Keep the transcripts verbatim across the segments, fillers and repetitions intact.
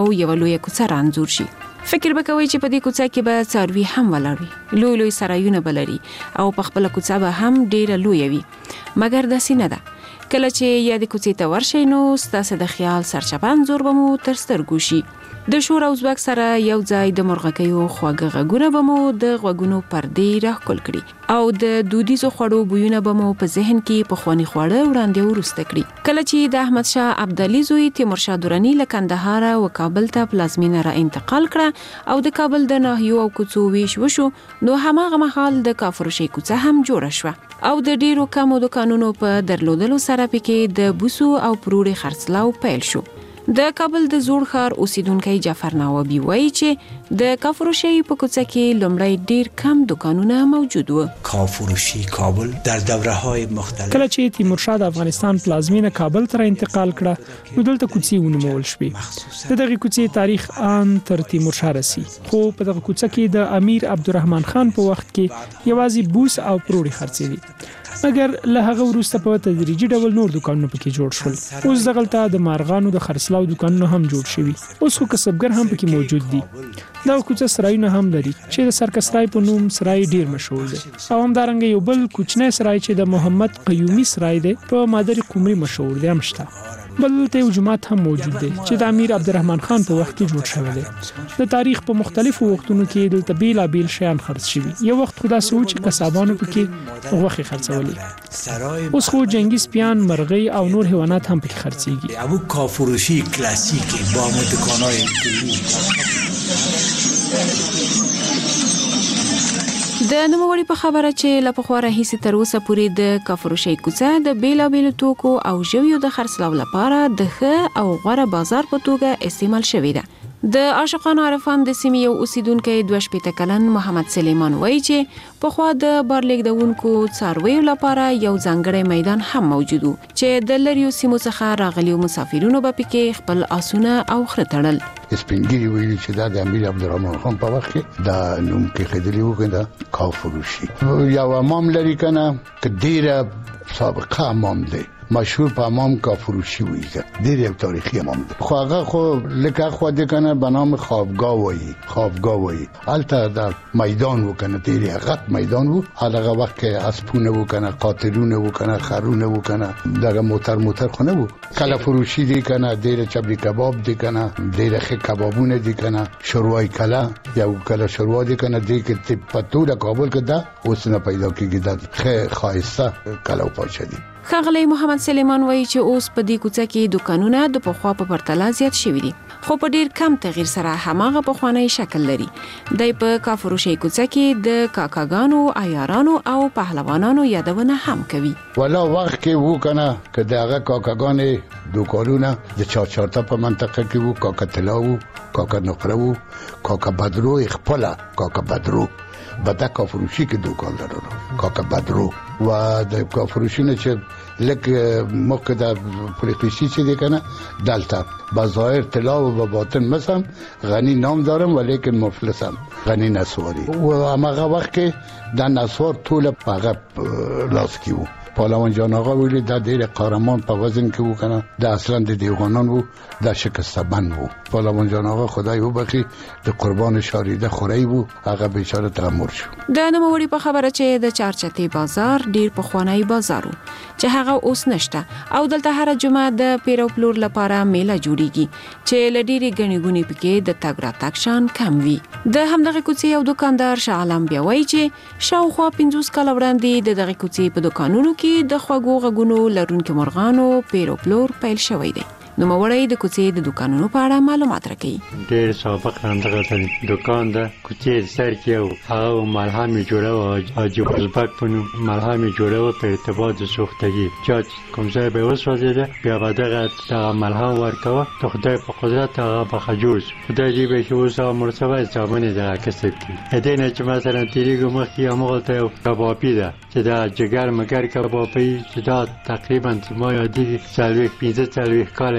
او یو لوی کوڅه رانځور شي. فکر وکوي چې په دې کوڅه کې به څاروي هم ولاړ لوی لوی سرایونه بلري او په خپل کوڅه به هم ډیره لوی وي. مګر داسې نه ده. کله چې یا د کوڅې ته ورشئ نو ستاسو د خیال سرچپن زور به مو تر سترګو شي. د شور او ځواک سره یو ځای د مرغکیو خواږه غږونه به مو د غوږونو پردې راښکل کړي او د دودیزو خوړو بویونه به مو په ذهن کې پخواني خواړه وړاندې ورسته کړي. کله چې د احمد شاه ابدالي زوی تیمورشاه درانی له کندهار او کابل ته پلازمینه را انتقال کړه او د کابل د ناحیو او کوڅو ویش وشو نو هماغه مهال د کافروشي کوڅه هم جوړه شوه او د ډیرو کمو دوکانونو په درلودلو سره پکې د بوسو او پروړې خرڅلاو پیل شو. د کابل د زوړ ښار اوسیدونکو جعفر نوابی وایي چې د کافروشي په کوڅه کې لومړی ډیر کم دوکانونه موجود وو. کافروشي کابل در دوره‌های مختلف کله چې تیمورشاه د افغانستان پلازمینه کابل ته انتقال کړه نو دلته کوڅې ونومول شوې. د دغه کوڅې تاریخ ان تر تیمورشاه رسی خو په دغه کوڅه کې د امیر عبدالرحمن خان په وخت کې یوازې بوس او پروړې خرڅېدي. مګر له هغه وروسته په تدریجي ډول نور دوکانونه پکې جوړ شول. اوس دغلته د مارغانو د خرڅلاو دوکانونه هم جوړ شوي. اوس خو کسبګر هم پکې موجود دي. دا کوڅه سرایونه هم لري چې د سرکس سرای په نوم سرای ډیر مشهور دی او همدارنګه یو بل کوچنی سرای چې د محمد قیومي سرای دی په مادر قمري مشهور دی هم شته. بل ته یو جماعت هم موجود دی چې د امیر عبدالرحمن خان په وخت کې جوړ شوی دی. د تاریخ په مختلفو وختونو کې دلته بیلابیل شیان خرڅ شوي. یو وخت خدا سوچ چې قصابانو پکې غوښې خرڅولې. اوس خو جنگي سپیان، مرغۍ او نور حیوانات هم پکې خرڅيږي. ابو کافروشی کلاسیک با دکانای کلی. د نوموړي په خبره چې له پخوا راهیسې تر اوسه پورې د کافروشي کوڅه د بیلابیلو توکو او ژویو د خرڅلاو لپاره د ښه او غوره بازار په توګه استعمال شوې ده. د عاشقان عرفان د سیمې یو اوسیدونکی دوه شپېته کلن محمد سلیمان وایي چې پخوا د بارلیږدونکو څارویو لپاره یو ځانګړی میدان هم موجود و چې د لریو سیمو څخه راغلیو مسافرینو به پکې خپل آسونه او خره تړل. سپینګیری ویلي چې دا د امیر عبدالرحمن خان په وخت کې دا نوم کې خېدلی و کنه کافروشي. یو امام لري کنه که ډیره سابقه امام دی مشهور په امام کافروشی ویږي. ډیر یو تاریخي امام دی. خو هغه خو لکه خو د کنه به نام خوابگاه وایي خوابگاه وایي. البته در میدان وکنه ډیر غټ میدان وو. هغه وخت کې اسپونه وکنه قاتلونه وکنه خرونه وکنه دغه موتر موتر خونه وو. کله فروشی دی کنه ډیر چبلی کباب دی کنه ډیر ښه کبابونه دی کنه شوروای کله یو کله شوروا دی کنه دی کې په ټول کابل کې دا اوس نه پیدا کیږي. دا ښه خاصه کله پاتې دي. ښاغلی محمد سلیمان وایي چې اوس په دې کوڅه کې دوکانونه د پخوا په پرتله زیات شوي دي خو په ډیر کم تغییر سره هماغه پخوانی شکل لري. د په کافروشي کوڅه کې د کاکاګانو، عیارانو او پهلوانانو یادونه هم کوي. ولا وخت کې وو کنه که دغه کاکاګانې دوکانونه د چارچارته په منطقه کې وو. کاکا طلا وو، کاکا نقره وو، کاکا بدرو خپل کاکا بدرو بدا کافروشی کې دوکان لرلو. کاکا بدرو و د کافروشی نه چې لکه موقع د پریقیسی چې دی کنه دلته بظاهر طلا و باطن مثلا غنی نام دارم ولیکن مفلسم غنی نسواری. و هماغه وقت کې د نسوار طول هغه لاس کې وو. پهلوان جان آقا ویلی دا دیر قهرمان په وزن کې وو کنه دا اصلا د دیوانان وو دا شکسته بند وو. پهلوان جان آقا خدای وبخي د قربان شاریده خوري وو هغه بیچاره تمر شو. د نوموړي په خبره چې د چارچتي بازار ډیر پخوانی بازار وو چې هغه اوس نشته او دلته هر جمعه د پیرو پلور لپاره میله جوړیږي چې لډيري غني غوني پکې د تګ راتګ شان کم وي. د همدغه کوڅې یو دکاندار شاه عالم بیا وایي چې شاوخوا پنځوس کال وړاندې د دغه کوڅې په دکانونو کې د خوږو غږونو لرونکو مرغانو پیرو پلور پیل شوی دی. نو موړی د کوڅې د دکانونو په اړه معلومات راکړي. ډېر سابق همدغه دکان ده کوڅې سر کې او هغه ملهم جوړه او جوړلبک په نوم ملهم جوړه په ارتباط د سوختگی چې کوم ځای به وسوځیده بیا به دغه دغه ملهم ورکوه ته خدای په قدرت هغه به خجوز خدای دې به چې اوس هغه مرتبه زامن دغه کسب کړي. ادې نه چې مثلا تیریږو مخکې همغلته یو کبابي ده چې دا جګر مګر کبابي چې دا تقریبا ما یادېږي څلوېښت پنځه څلوېښت کاله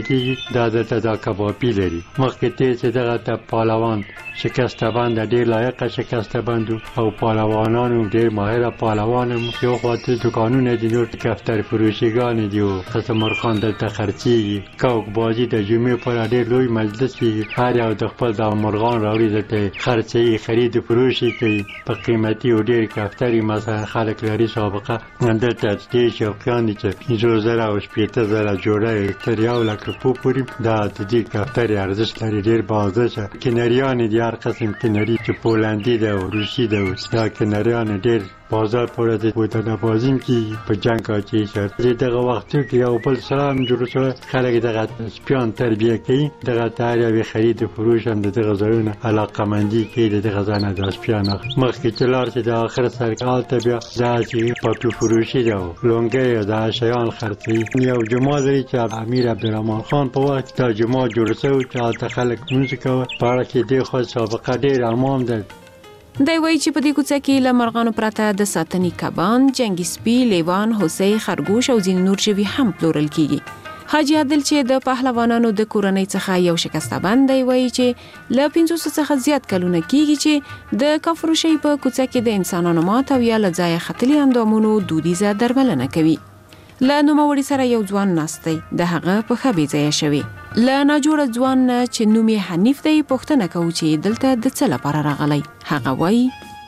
کېږي دا دلته دا کبابي لري. مخکې تېر چې دغه ته پهلوان شکسته بند ډېر لایقه شکسته بند او پهلوانانو ډېر ماهره پهلوان هم یو خواته دوکانونه دي نور کفتر فروشیګانې دي او قسم مرخان دلته خرڅېږي. کوک بازي د جمعې پر ډېر لوی مجلس کېږي. هر یو د خپل د مرغان راوړي دلته خرڅوي خرید فروشي کوي په قیمتي او ډېر کفترې مثلا خلک لري سابقه دلته ډېر شوقیان دي چې پنځوس زره او شپېته زره جوړه تر یو لک روپو پورې دا د دې کفترې ارزښت لري ډېر باارزښته. کنریانې دي هر قسم کنري چې پولندي ده او روسي ده دا کنریان ډېر بازار پورې د بوتانه بازیم کې په جنگ کې شرط دغه وخت کې یو بل سره هم جوړ شو خلک دغه سپیان تربیه کوي دغه تاریخي خرید فروش هم دغه ځایونه علاقمندي کې دغه ځانه د سپیان مخکې تلار چې د اخر سرکال ته بیا دا چې پټو فروشي ده لونګي دا شیان خرڅي. یو جمعه لري چې امیر عبدالرحمن خان په وخت دا جمعه جوړ شو چې خلک موسیقي په اړه کې د خو سابقه ډېر امام ده. دی وایي چې په دې کوڅه کې له مرغانو پرته د ساتنې کبان، جنګي سپي، لیوان، هوسۍ، خرګوش او ځینې نور ژوي هم پلورل کیږي. حاجي عادل چې د پهلوانانو د کورنۍ څخه یو شکسته بند دی وایي چې له پنځوس څخه زیات کلونه کیږي چې د کفروشۍ په کوڅه کې د انسانانو مات او یا له ځایه ختلي اندامونو دودیزه درملنه کوي. له نوموړي سره یو ځوان ناست دی د هغه پښه بې ځایه شوې. له ناجوړه ځوان نه چې نوم یې حنیف دی پوښتنه کوو چې دلته د څه لپاره راغلی. هغه وایي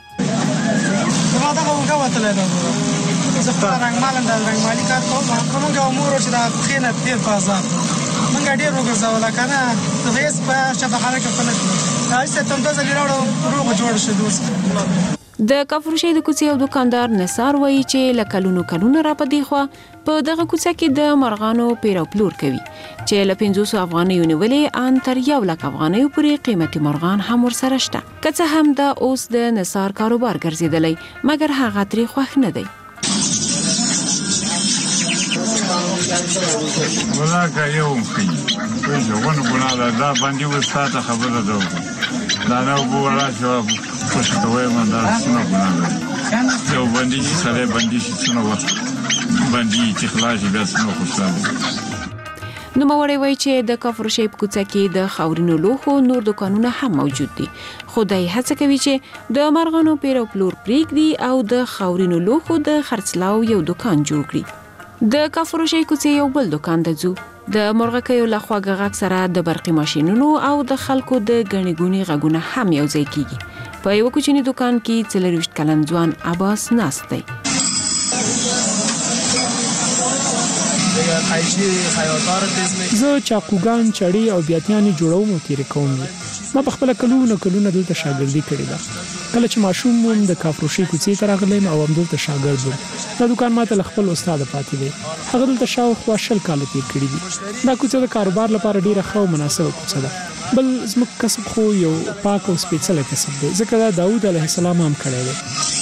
زما دغه اوږه وتلی ده زه خپله رنګمالم د رنګمالي کار کوم که مونږ یو مور چې د پښې نه تېر په عذاب مونږ ډېر وګرځوله که نه د هېڅ په چپخانه کې خو نه کړو د حاجي صاحب ته هم دوه ځلې راوړه روغه جوړه شوې اوس. د کفروشۍ د کوڅې یو دکاندار نثار وایي چې له کلونو کلونه را په دې خوا په دغه کوڅه کې د مرغانو پیر او پلور کوي چې له پنځوسو افغانیو نیولې ان تر یو لک افغانیو پورې قیمتي مرغان هم ورسره شته. که څه هم دا اوس د نثار کاروبار ګرځېدلی مګر هغه ترې خوښ نه دی. ولاکه یو مخی ویجو ونه ګناه دا باندې وساته خبره ده دا نه وګوره چې خوش کوي من دا څنګه ګناه یو باندې چې سره باندې چې څنګه باندې چې خلاص بیا څنګه خوشاله. نوموړی وایي چې د کفروشۍ په کوڅه کې د خاورینو لوښو نور دکانونه هم موجود دي خو دی هڅه کوي چې د مرغانو پیر او پلور پرېږدي او د خاورینو لوښو د خرڅلاو یو دکان جوړ کړي. د کفروشۍ کوڅې یو بل دکان ته ځو. د مرغکیو له خواږه غږ سره د برقي ماشینونو او د خلکو د ګڼې ګوڼې غږونه هم یو ځای کیږي. په یو کوچني دکان کې څلرویشت کلن ځوان عباس ناست دی. زه چاقوګان چړې او بیاتیانې جوړوم او تیرې کوم. ما په خپل کلونه کلونه دلته شاګردي کړې ده. کله چې ماشوم وم د کفروشۍ کوڅې ته راغلم او همدلته شاګرد وم. دا دکان ماته له خپل استاد پاتې دی. هغه دلته شاوخوا شل کاله تیر کړي دي. دا کوڅه د کاروبار لپاره ډیره ښه او مناسبه کوڅه ده. بل زموږ کسب خو یو پاک او سپېڅلی کسب دی ځکه دا داود علیه السلام هم کړی دی.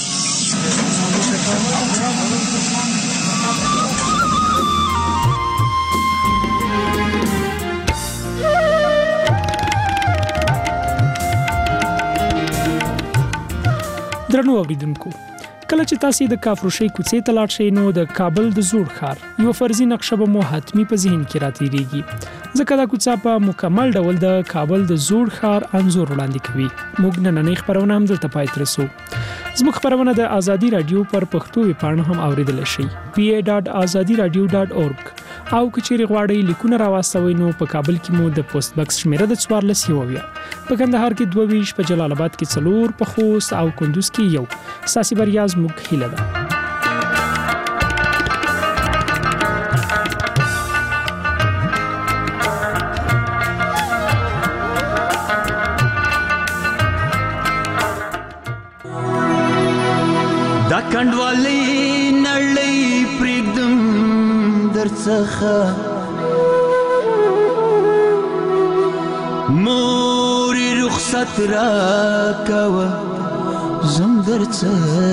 درنو اوریدونکو کله چې تاسو د کفروشۍ کوڅې ته لاړ شئ نو د کابل د زوړ ښار یو فرضي نقشه به مو حتمی په ذهن کې راتېریږي ځکه دا کوڅه په مکمل ډول د کابل د زوړ ښار انځور وړاندې کوي. موږ نننۍ خبرونه هم دلته پای ته رسوو. زموږ خبرونه د ازادي رادیو پر پښتو ویبپاڼه هم اوریدلی شئ پی ای ډاټ ازادي رادیو ډاټ اورګ او که چیرې غواړئ لیکونه راواستوئ نو په کابل کې مو د پوسټ بکس شمیره د څوارلس یو اویا، په کندهار کې دوه ویشت، په جلال آباد کې څلور، په خوست او کندوز کې یو. ستاسې بریا زموږ هیله ده. دا کندوالی نړۍ پرېږدم درڅخه مورې رخصت راکوه زم درڅخه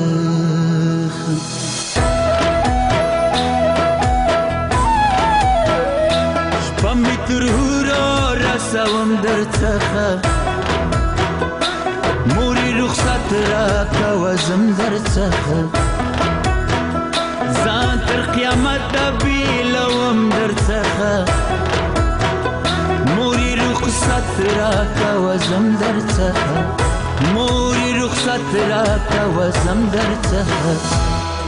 شپه مې تر هورا رسوم درڅخه مورې رخصت راکوه زم درڅخه ځان تر قیامته بیلوم درڅخه رخصت راکا وزم در څخه موري رخصت راکا وزم در څخه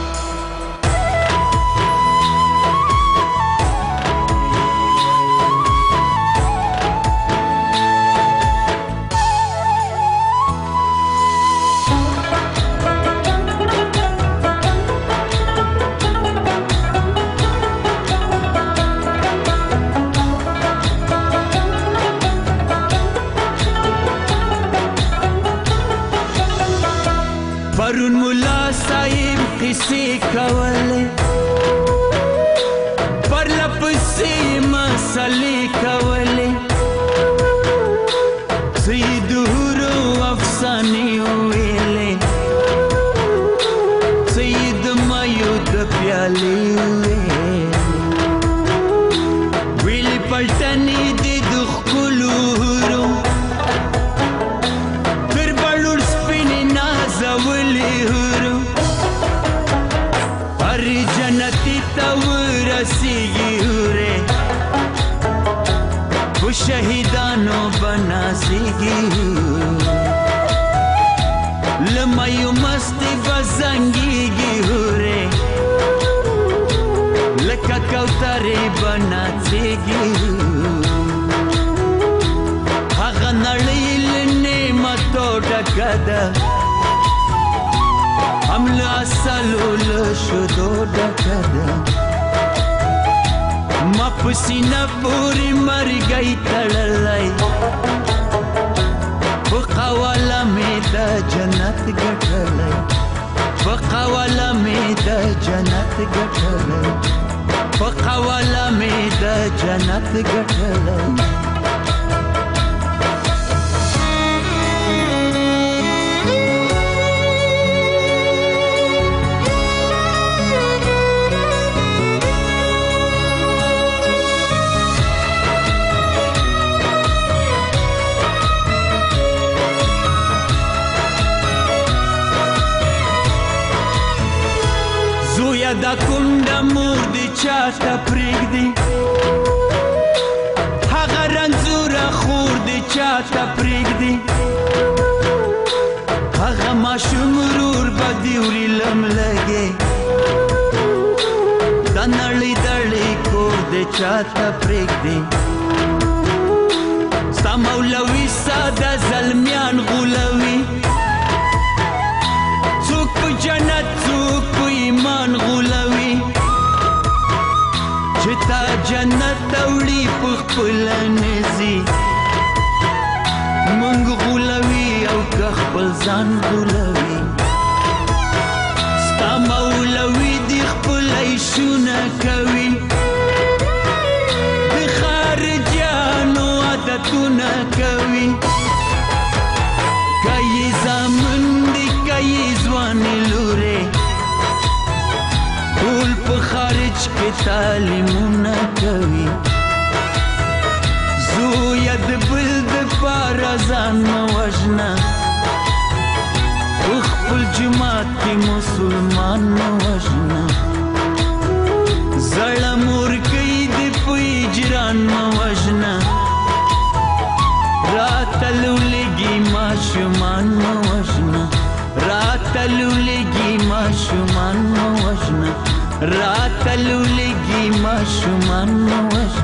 پرون مولا صاحب قصې کولې پرله پسې مسلې کولې سید هورو افسانې ویلې سید مایو د پیالې ویلې ویلې پلټنې دې د ښکلو هورو جنتی تورسیگی ہوره وہ شہیدانو بناسیگی لمیو مستی بزنگیگی ہوره لکا کوتاری بناسیگی آغا نڑیل نعمتو ڈکدا حمل اصلو لشدو ڈکدا ما پسینا پوری مر گئی تڑلائی فقوالا میں دا جنت گٹھلائی فقوالا میں دا جنت گٹھلائی فقوالا میں دا جنت گٹھلائی دا کونډه مور دې چاته پرېږدي هغه رنځوره خور دې چاته پرېږدي هغه ماشوم ورور به دې وړي لملګې دا نړۍ دړې کور دې چاته پرېږدي ستا مولوي ساده زلمیان غولوي څوک په جنت څوک په ایمان غولوي چې تا جنت وړي په خپله نځي مونږ غولوي او که خپل ځان غولوي ستا مولوي دې خپله ایشونه کوي د خارجیانو عادتونه کوي که یې زامن دي که یې ځوانې لورې ټول په خارج کې تعلیمونه کوي زویه د بل دپاره ځان مه وژنه په خپل جومات کې مسلمان مه وژنه زړه مورکۍ دې په اجران مه وژنه راته لولګي ماشومان مه وژنه راته لولګي ماشومان مه وژنه راته لولګي ماشومان مه وژنه